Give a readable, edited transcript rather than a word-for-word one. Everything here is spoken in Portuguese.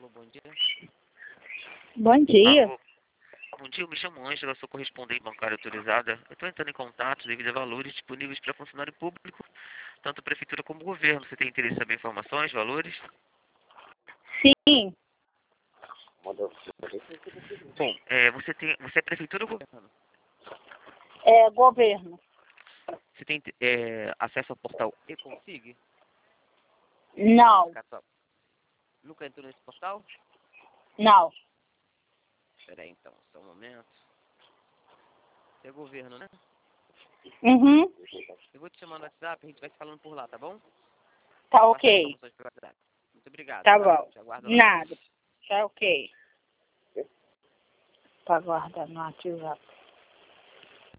Alô, bom dia. Bom dia. Alô. Bom dia, eu me chamo Ângela, sou correspondente bancária autorizada. Eu estou entrando em contato devido a valores disponíveis para funcionário público, tanto prefeitura como governo. Você tem interesse em saber informações, valores? Sim, Bom, você é prefeitura ou governo? é governo. Você tem acesso ao portal e-Consig? Não, Nunca entrou nesse portal? não. Espera aí então, só um momento. Você é governo, né? Uhum, Eu vou te chamar no WhatsApp, a gente vai se falando por lá, tá bom? tá Vou passar ok. informações pelo WhatsApp. Muito obrigado, Tá tá? bom. Te aguardo lá. Nada. Tá ok. Tá guardando no WhatsApp.